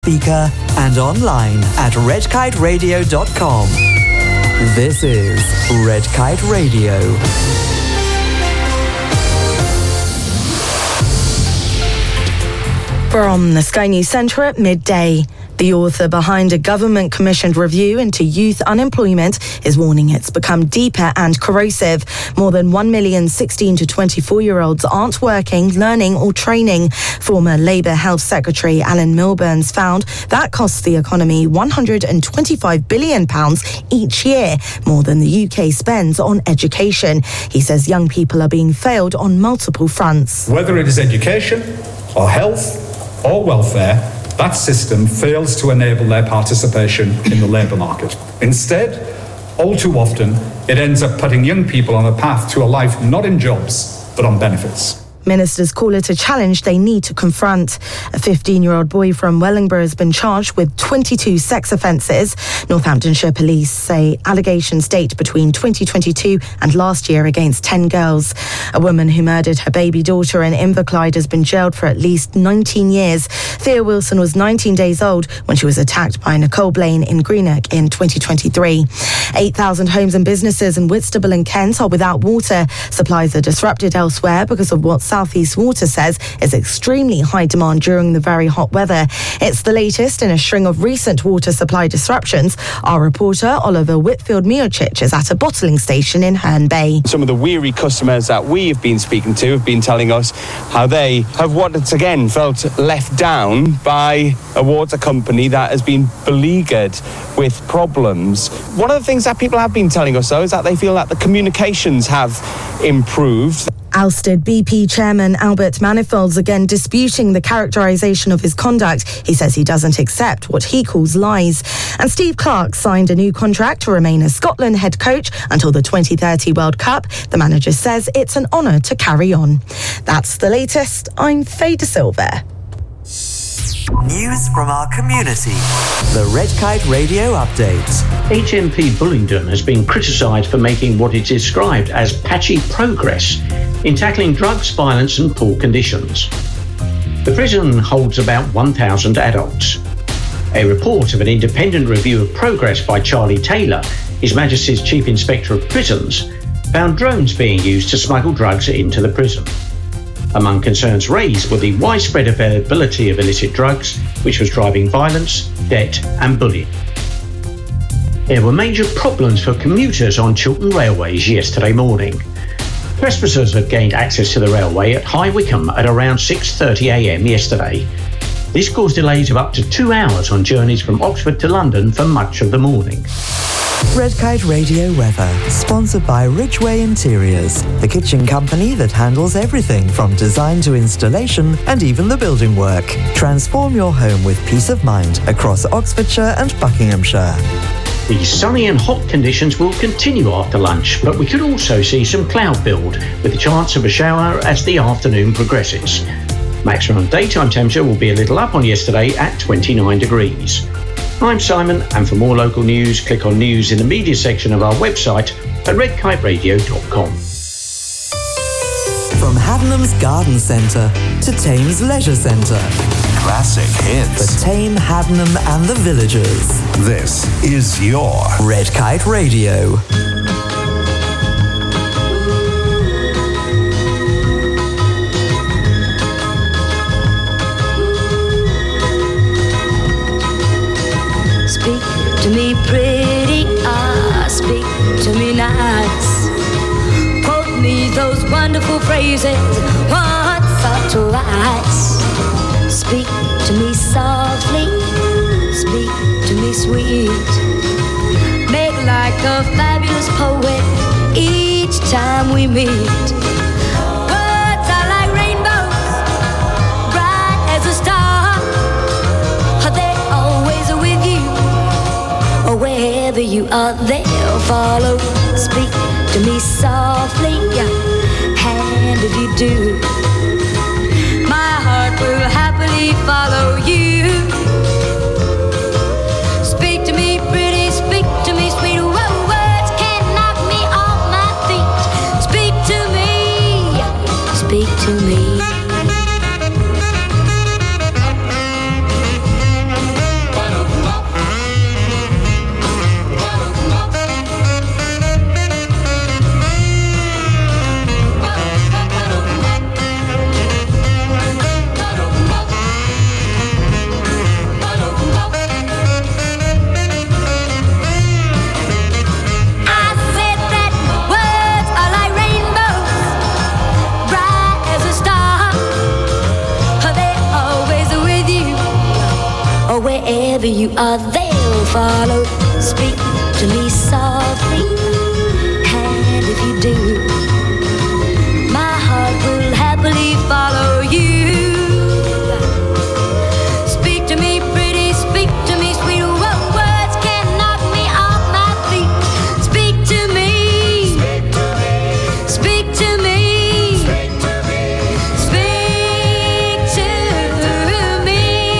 speaker and online at redkiteradio.com. This is Red Kite Radio. From the Sky News Centre at midday. The author behind a government-commissioned review into youth unemployment is warning it's become deeper and corrosive. More than 1 million 16 to 24-year-olds aren't working, learning or training. Former Labour Health Secretary Alan Milburn's found that costs the economy £125 billion each year, more than the UK spends on education. He says young people are being failed on multiple fronts. Whether it is education or health or welfare, that system fails to enable their participation in the labour market. Instead, all too often, it ends up putting young people on a path to a life not in jobs, but on benefits. Ministers call it a challenge they need to confront. A 15-year-old boy from Wellingborough has been charged with 22 sex offences. Northamptonshire police say allegations date between 2022 and last year against 10 girls. A woman who murdered her baby daughter in Inverclyde has been jailed for at least 19 years. Thea Wilson was 19 days old when she was attacked by Nicole Blaine in Greenock in 2023. 8,000 homes and businesses in Whitstable and Kent are without water. Supplies are disrupted elsewhere because of what South East Water says is extremely high demand during the very hot weather. It's the latest in a string of recent water supply disruptions. Our reporter Oliver Whitfield-Miocic is at a bottling station in Herne Bay. Some of the weary customers that we have been speaking to have been telling us how they have once again felt left down by a water company that has been beleaguered with problems. One of the things that people have been telling us, though, is that they feel that the communications have improved. Ousted BP chairman Albert Manifold's again disputing the characterisation of his conduct. He says he doesn't accept what he calls lies. And Steve Clarke signed a new contract to remain as Scotland head coach until the 2030 World Cup. The manager says it's an honour to carry on. That's the latest. I'm Faye De Silva. News from our community. The Red Kite Radio Update. HMP Bullingdon has been criticised for making what it described as patchy progress in tackling drugs, violence and poor conditions. The prison holds about 1,000 adults. A report of an independent review of progress by Charlie Taylor, His Majesty's Chief Inspector of Prisons, found drones being used to smuggle drugs into the prison. Among concerns raised were the widespread availability of illicit drugs, which was driving violence, debt and bullying. There were major problems for commuters on Chiltern Railways yesterday morning. Trespassers had gained access to the railway at High Wycombe at around 6:30am yesterday. This caused delays of up to 2 hours on journeys from Oxford to London for much of the morning. Red Kite Radio weather, sponsored by Ridgeway Interiors, the kitchen company that handles everything from design to installation and even the building work. Transform your home with peace of mind across Oxfordshire and Buckinghamshire. The sunny and hot conditions will continue after lunch, but we could also see some cloud build with a chance of a shower as the afternoon progresses. Maximum daytime temperature will be a little up on yesterday at 29 degrees. I'm Simon, and for more local news, click on News in the Media section of our website at redkiteradio.com. From Haddenham's Garden Centre to Thames Leisure Centre. Classic hits. For Tame, Haddenham and the villagers. This is your Red Kite Radio. Speak to me pretty, speak to me nice. Quote me those wonderful phrases once or twice. Speak to me softly, speak to me sweet. Make like a fabulous poet each time we meet. Words are like rainbows, bright as a star. Are they always with you? Or wherever you are, they'll follow. Speak to me softly, and if you do, my heart will happily follow you. Speak to me pretty, speak to me sweet. Whoa, words can't knock me off my feet. Speak to me, speak to me. or wherever you are, they'll follow. Speak to me softly, and if you do, my heart will happily follow you. Speak to me pretty, speak to me sweet, what words can knock me off my feet. Speak to me, speak to me, speak to me, speak to me.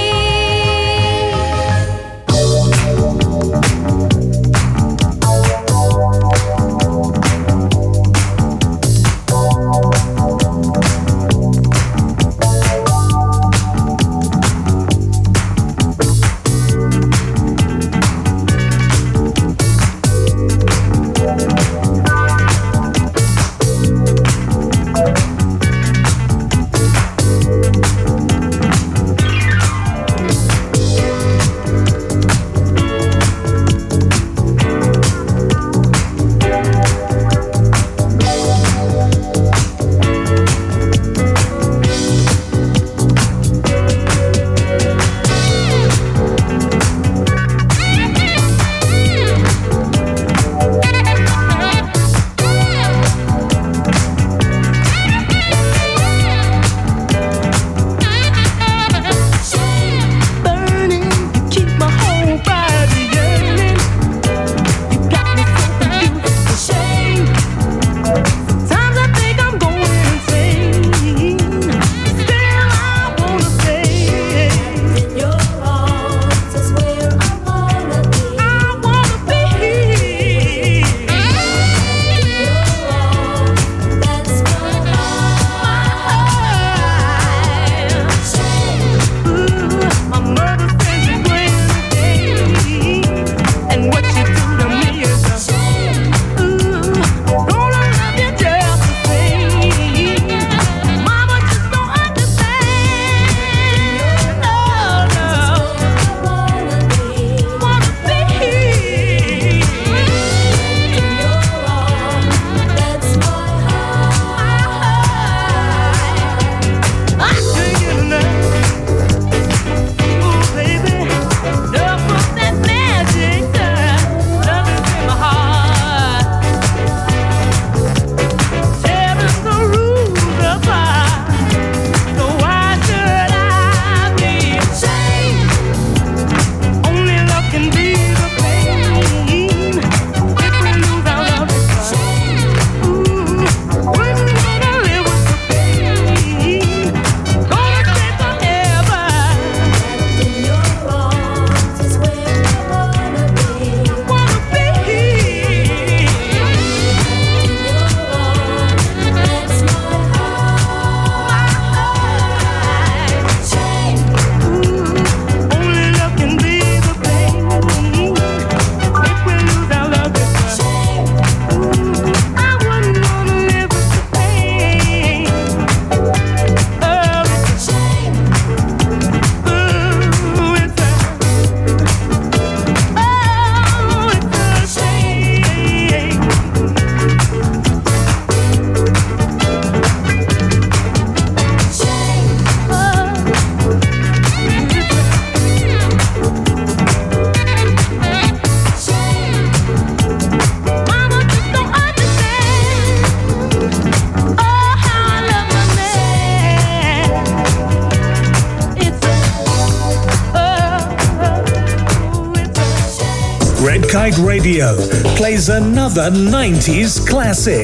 Red Kite Radio plays another 90s classic.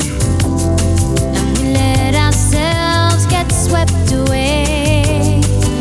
Swept away.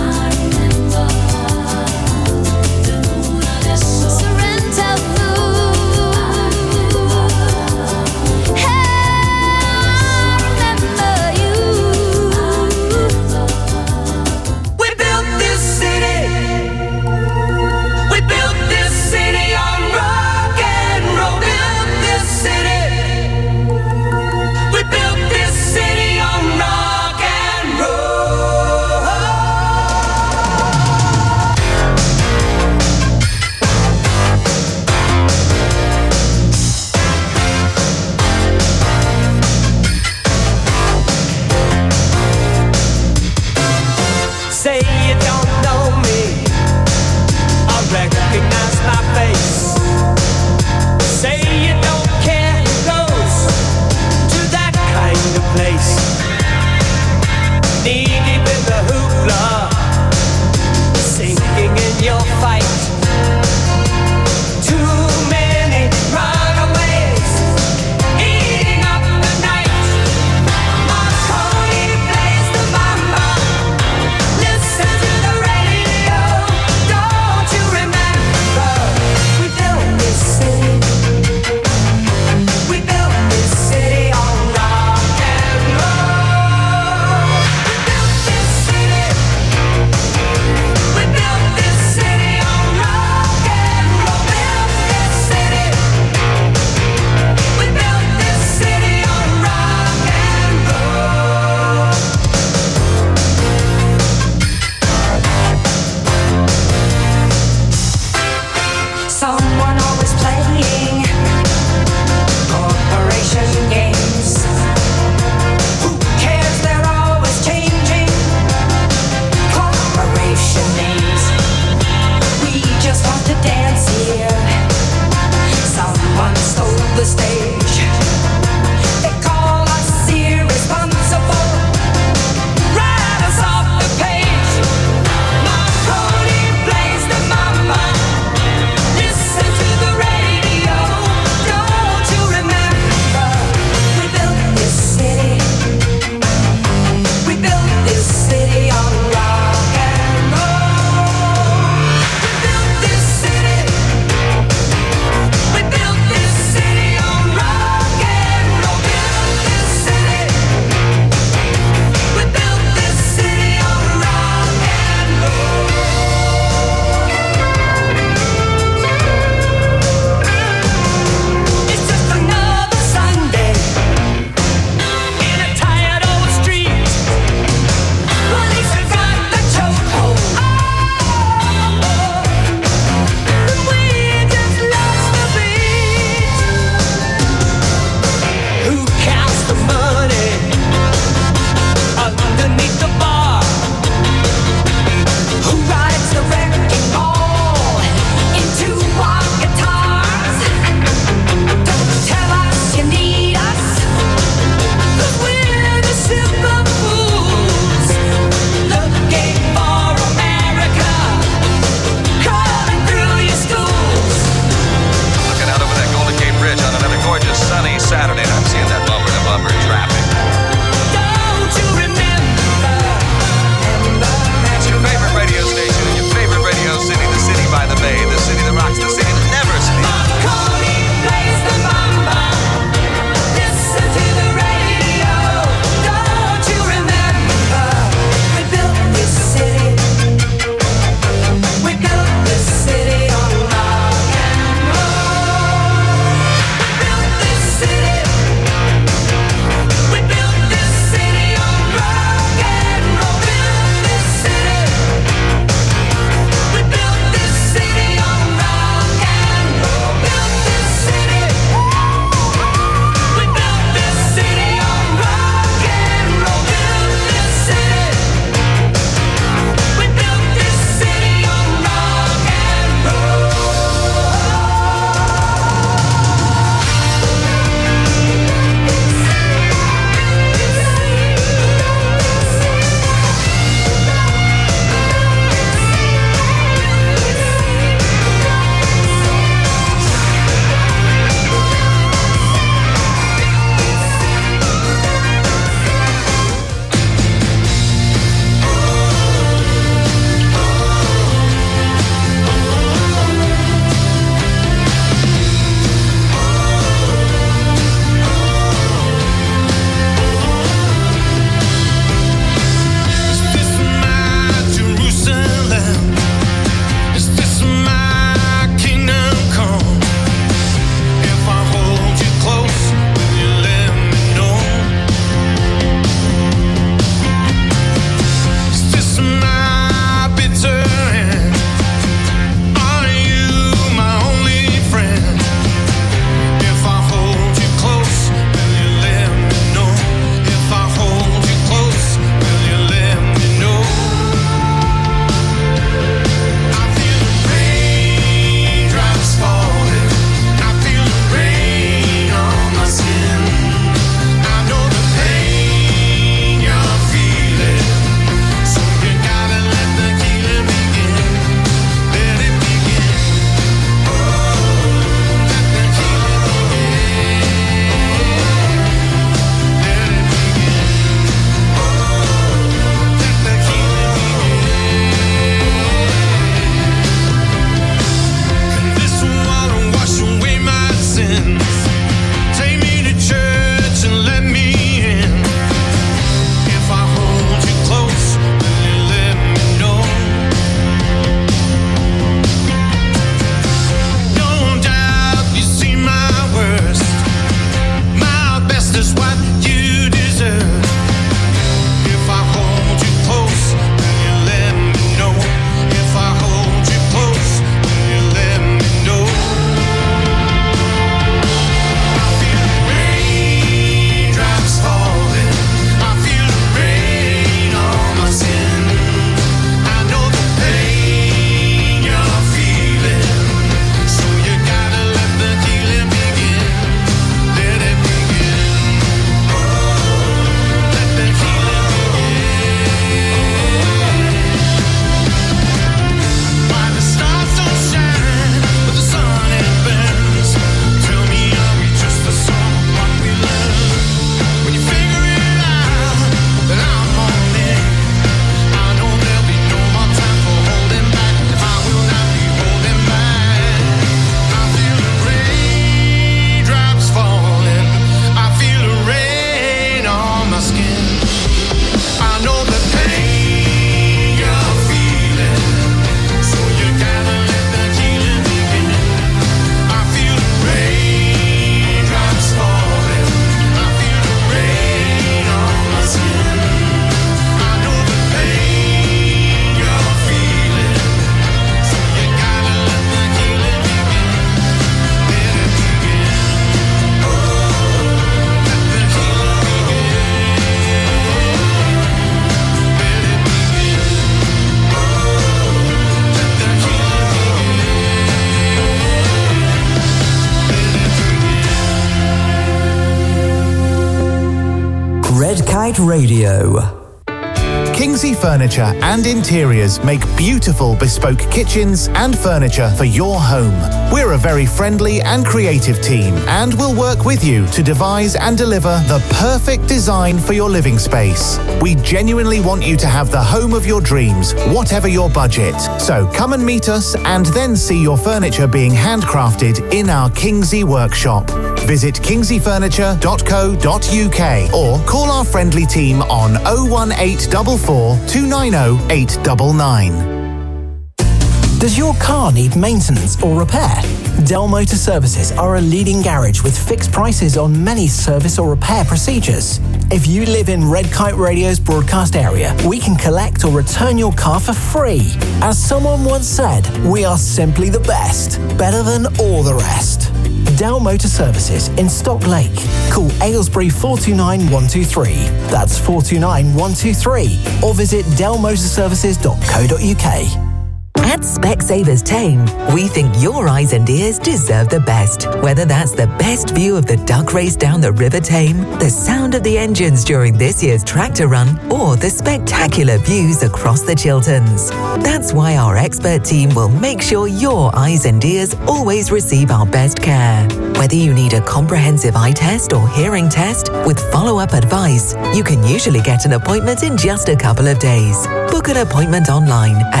Kite Radio. Kingsley Furniture and Interiors make beautiful bespoke kitchens and furniture for your home. We're a very friendly and creative team and will work with you to devise and deliver the perfect design for your living space. We genuinely want you to have the home of your dreams, whatever your budget. So come and meet us and then see your furniture being handcrafted in our Kingsley workshop. Visit kingsleyfurniture.co.uk or call our friendly team on 01844 290 899. Does your car need maintenance or repair? Dell Motor Services are a leading garage with fixed prices on many service or repair procedures. If you live in Red Kite Radio's broadcast area, we can collect or return your car for free. As someone once said, we are simply the best, better than all the rest. Dell Motor Services in Stock Lake. Call Aylesbury 429 123. That's 429 123. Or visit dellmotorservices.co.uk. At Specsavers Tame, we think your eyes and ears deserve the best. Whether that's the best view of the duck race down the River Tame, the sound of the engines during this year's tractor run, or the spectacular views across the Chilterns. That's why our expert team will make sure your eyes and ears always receive our best care. Whether you need a comprehensive eye test or hearing test with follow-up advice, you can usually get an appointment in just a couple of days. Book an appointment online at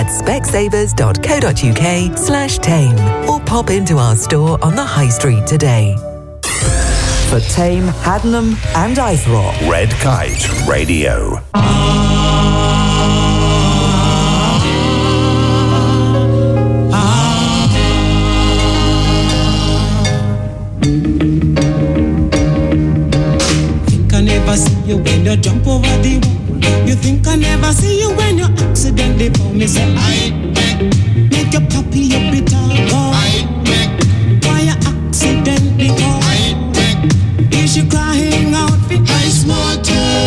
specsavers.co.uk/tame or pop into our store on the High Street today. For Tame, Haddenham and Eythrop. Red Kite Radio. Think I never see you when you jump over the wall. You think I never see you when you accidentally fall. Me say I make your puppy your bitter go. Why you accidentally go? Is she crying out for ice water?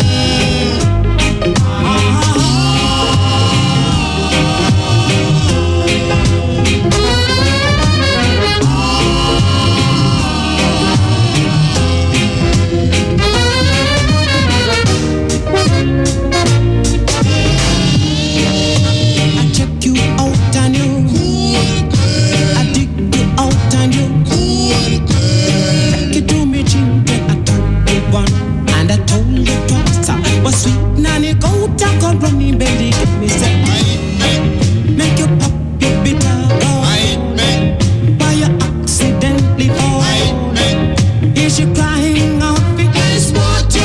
Running belly, give me some. Make your pop your bitter go. Why you accidentally fall? Is she crying out for ice water?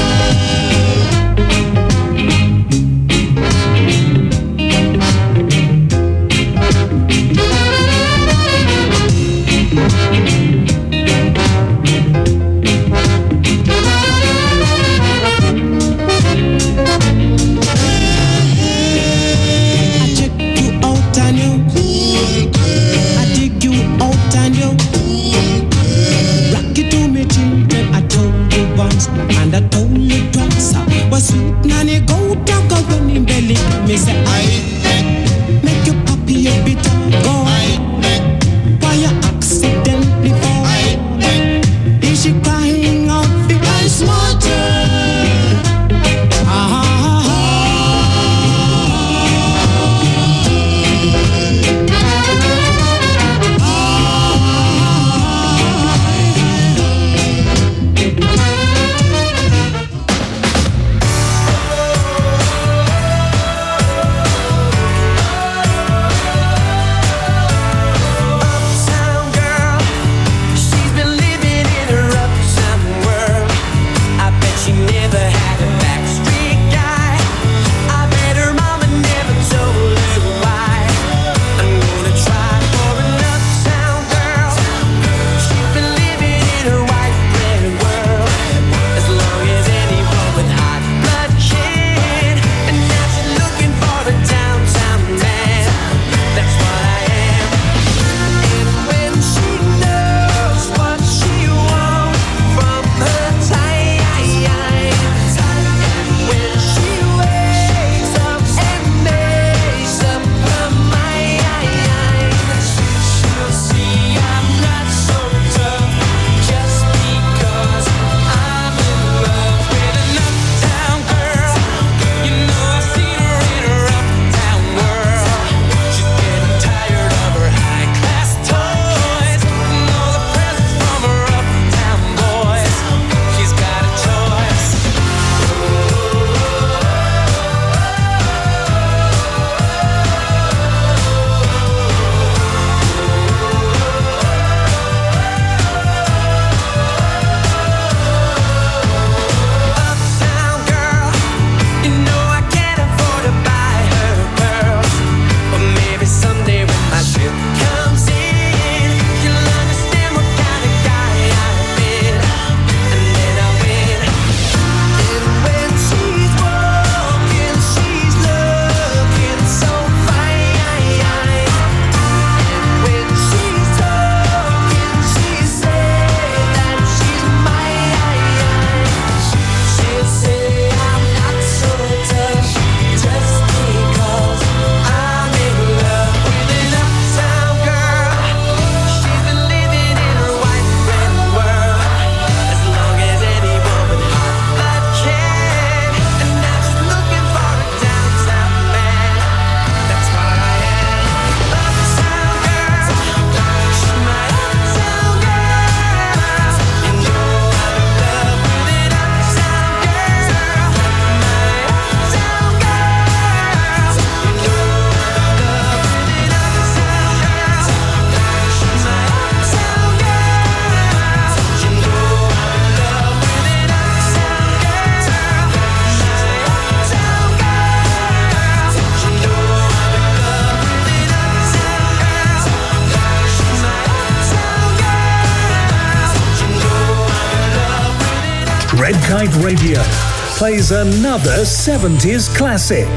Kite Radio plays another 70s classic.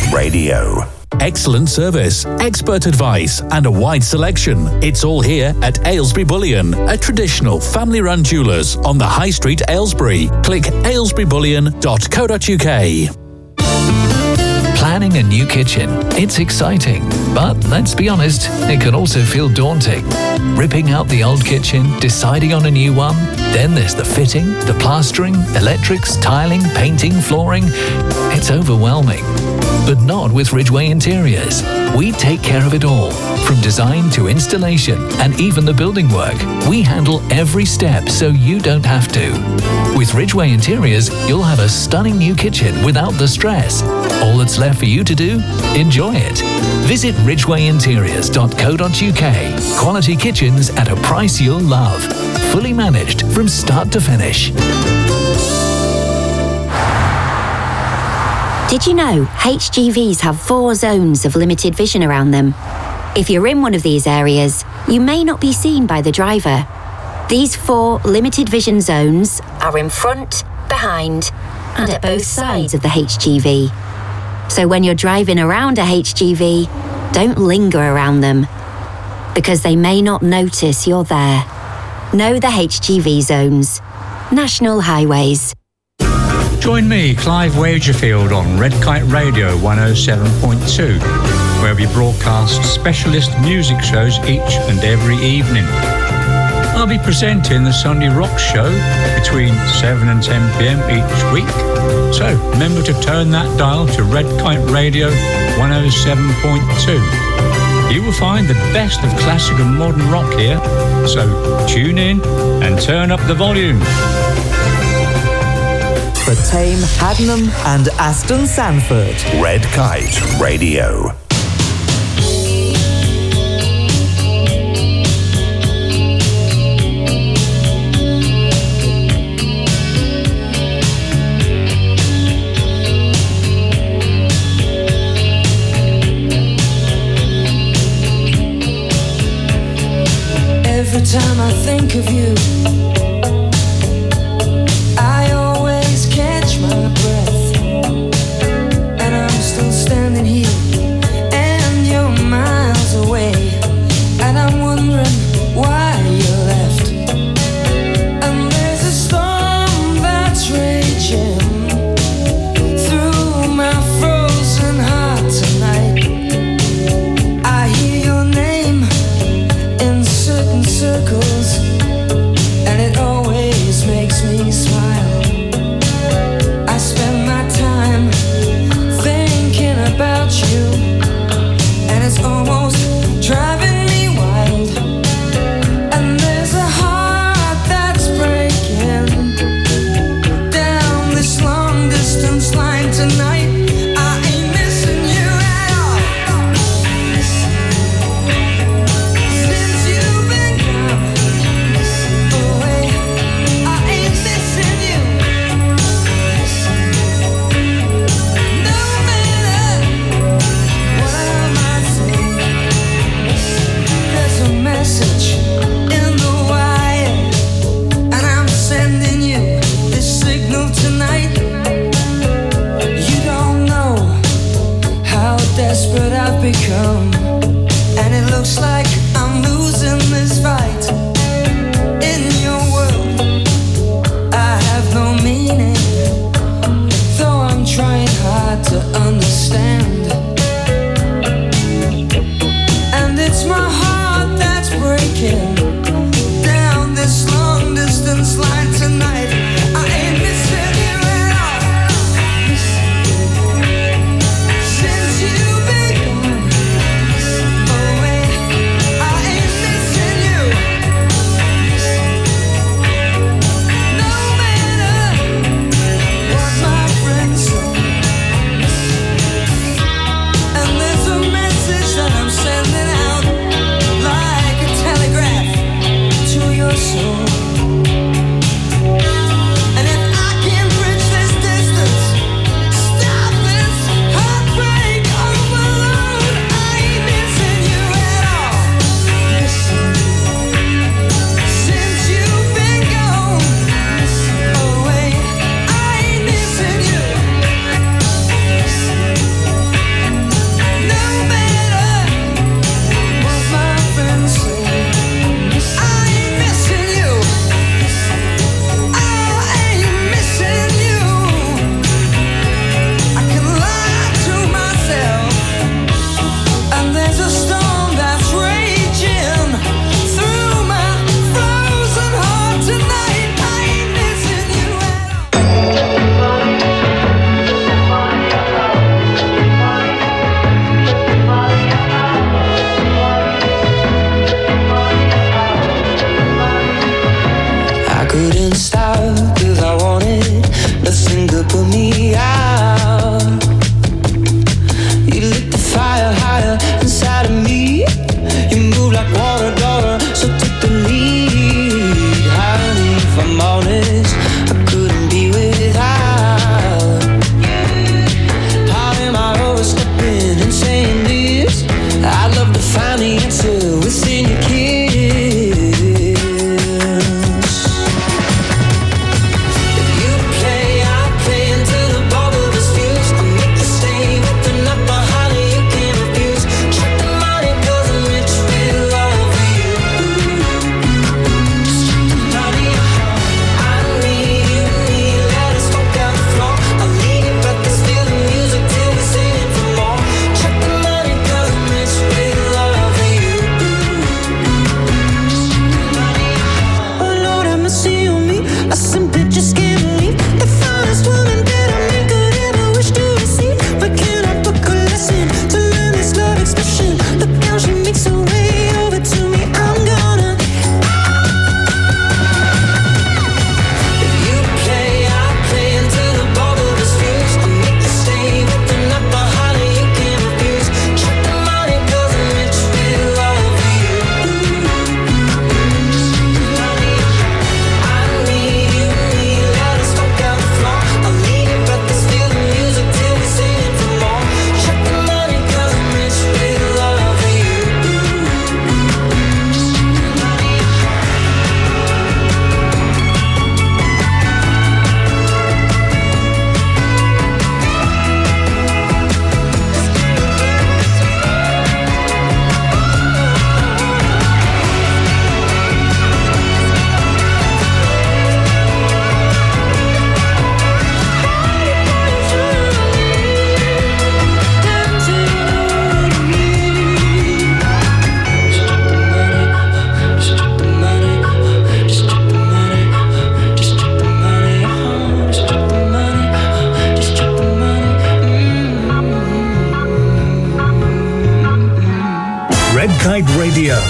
Radio. Excellent service, expert advice, and a wide selection. It's all here at Aylesbury Bullion, a traditional family-run jewellers on the High Street, Aylesbury. Click aylesburybullion.co.uk. Planning a new kitchen. It's exciting, but let's be honest, it can also feel daunting. Ripping out the old kitchen, deciding on a new one, then there's the fitting, the plastering, electrics, tiling, painting, flooring. It's overwhelming. But not with Ridgeway Interiors. We take care of it all. From design to installation and even the building work, we handle every step so you don't have to. With Ridgeway Interiors, you'll have a stunning new kitchen without the stress. All that's left for you to do? Enjoy it. Visit ridgwayinteriors.co.uk. Quality kitchens at a price you'll love. Fully managed from start to finish. Did you know HGVs have 4 zones of limited vision around them? If you're in one of these areas, you may not be seen by the driver. These 4 limited vision zones are in front, behind, and at both sides of the HGV. So when you're driving around a HGV, don't linger around them, because they may not notice you're there. Know the HGV zones. National Highways. Join me, Clive Wagerfield, on Red Kite Radio 107.2, where we broadcast specialist music shows each and every evening. I'll be presenting the Sunday Rock Show between 7 and 10 p.m. each week. So remember to turn that dial to Red Kite Radio 107.2. You will find the best of classic and modern rock here. So tune in and turn up the volume. For Tame, Haddenham and Aston Sandford. Red Kite Radio. Every time I think of you, I always catch my breath, and I'm still standing here, and you're miles away, and I'm wondering why you left. And there's a storm that's raging through my frozen heart tonight. I hear your name in certain circles, and it always makes me smile. I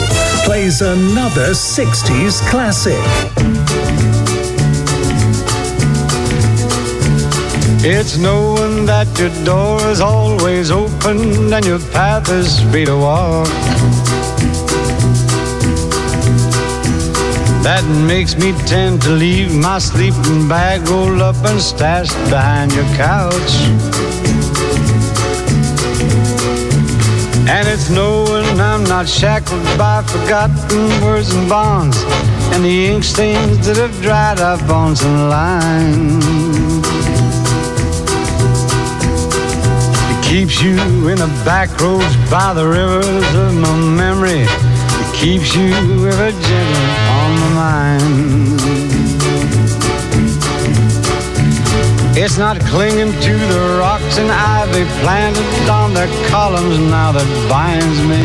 plays another 60s classic. It's knowing that your door is always open and your path is free to walk. That makes me tend to leave my sleeping bag rolled up and stashed behind your couch. And it's knowing I'm not shackled by forgotten words and bonds and the ink stains that have dried up on some lines. It keeps you in the back roads by the rivers of my memory. It keeps you ever gentle on my mind. It's not clinging to the rocks and ivy planted on their columns now that binds me,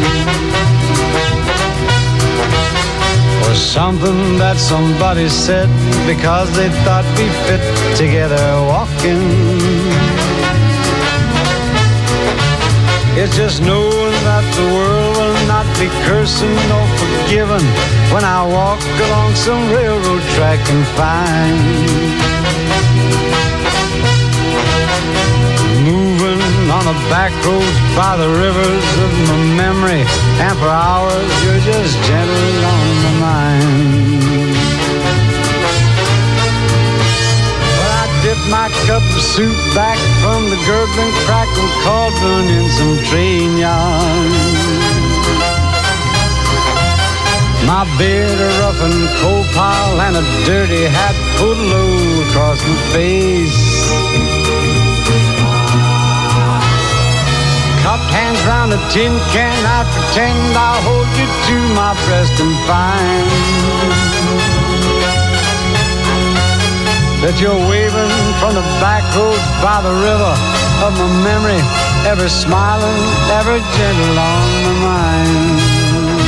or something that somebody said because they thought we fit together walking. It's just knowing that the world will not be cursing or forgiving when I walk along some railroad track and find moving on the back roads by the rivers of my memory, and for hours you're just gentle on my mind. Well, I dip my cup of soup back from the gurgling, crackling cauldron in some train yard. My beard a roughened coal pile and a dirty hat pulled low across my face. Cupped hands round a tin can, I pretend I'll hold you to my breast and find that you're waving from the back roads by the river of my memory, ever smiling, ever gentle on my mind.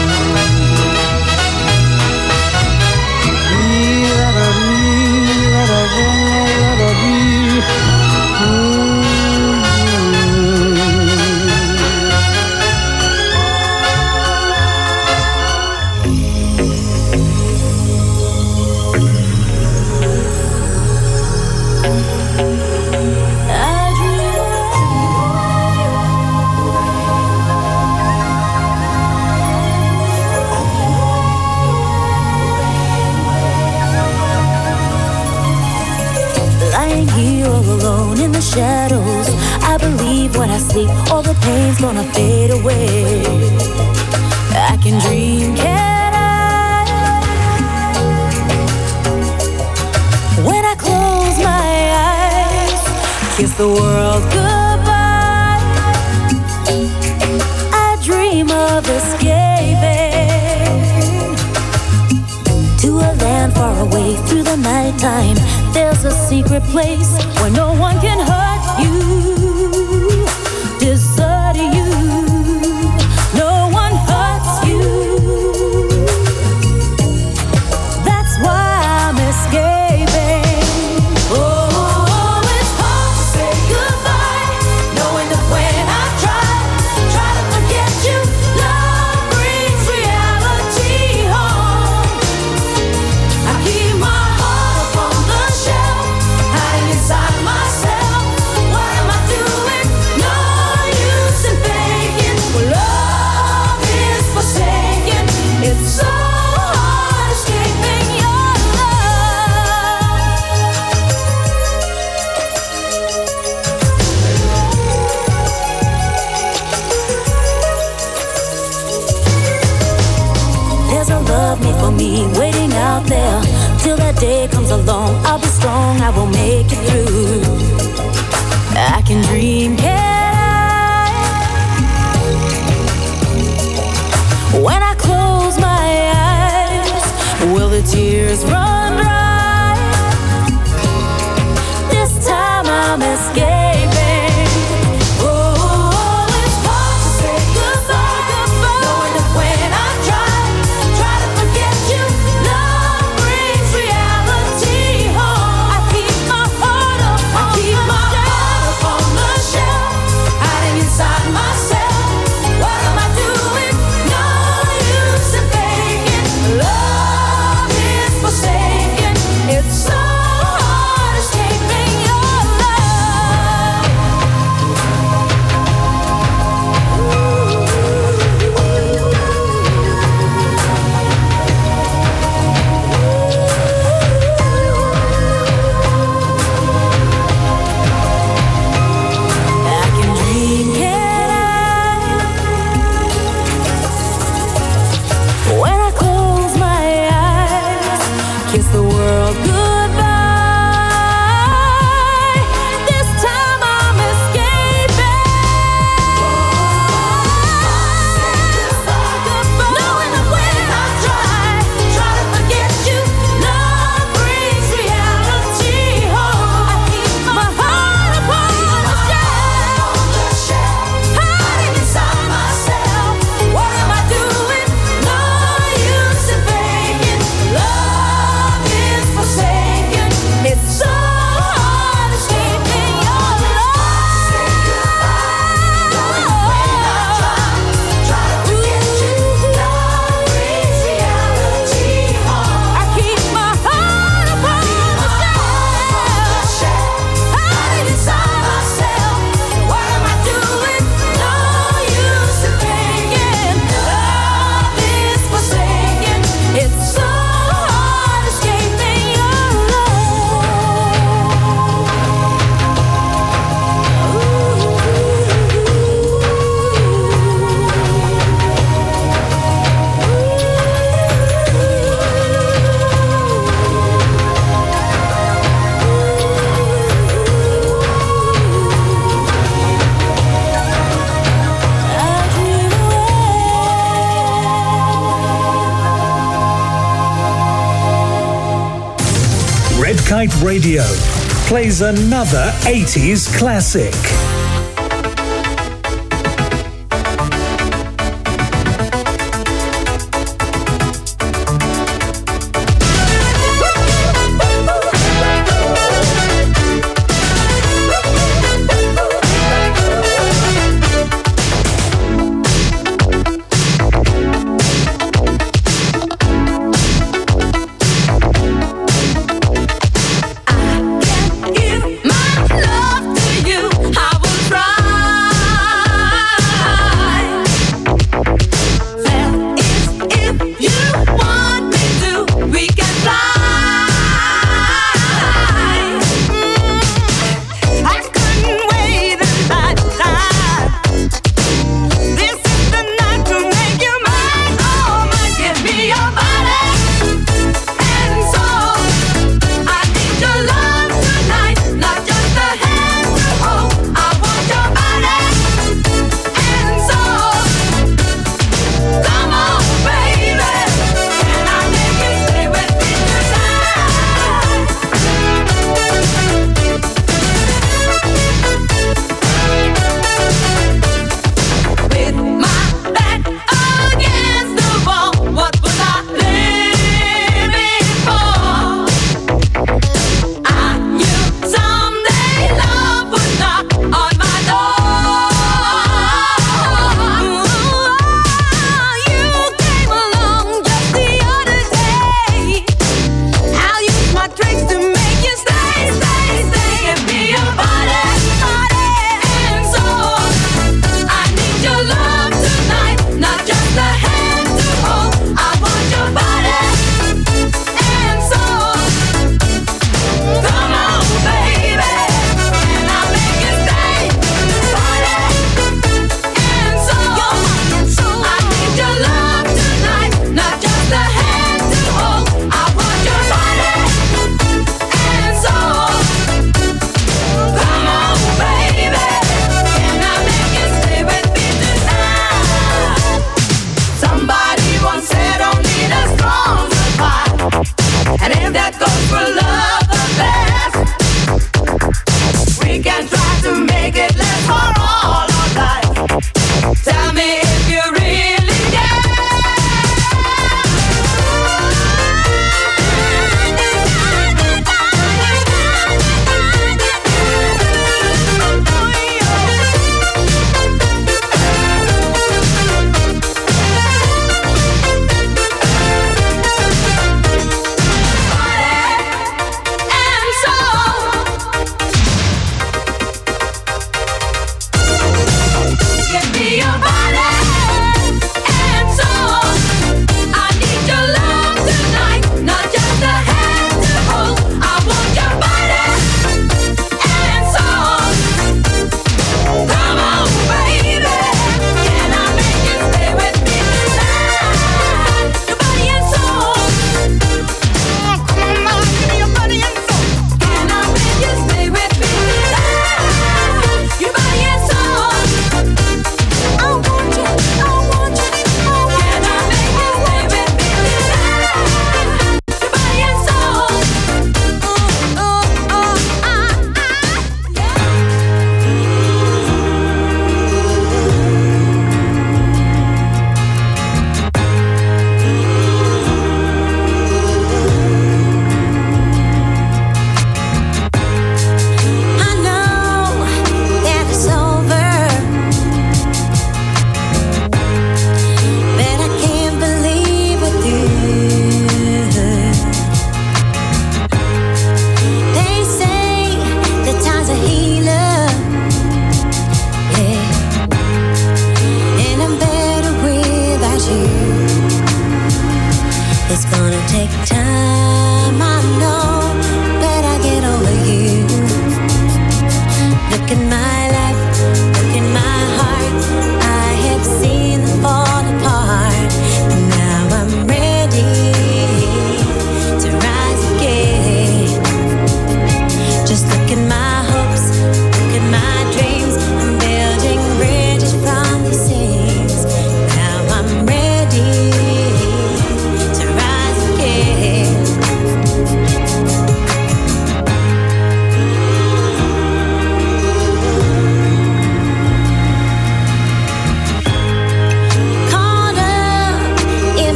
Alone in the shadows, I believe when I sleep all the pain's gonna fade away. I can dream, can I? When I close my eyes, kiss the world goodbye, I dream of escaping to a land far away through the nighttime. There's a secret place where no one can hurt you, desert you. No one hurts you. That's why I'm escaping. Oh, it's hard to say goodbye, knowing that when I try to forget you, love brings reality home. I keep my heart up on the shelf, hiding inside myself. What am I doing? No use in faking. Well, love is forsaken. It's so hard escaping your love. There's a love made for me waiting out there. Till that day comes along, I'll be strong, I will make it through. I can dream, can I? When I close my eyes, will the tears run dry? This time I'm escaping. Oh, it's hard to say goodbye, knowing that when I try to forget you, love brings reality home. I keep my heart up on the shelf, hiding inside myself. What am I doing? No Kite Radio plays another 80s classic.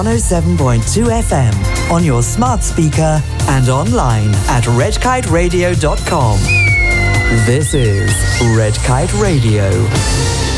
107.2 FM on your smart speaker and online at redkiteradio.com. This is Red Kite Radio.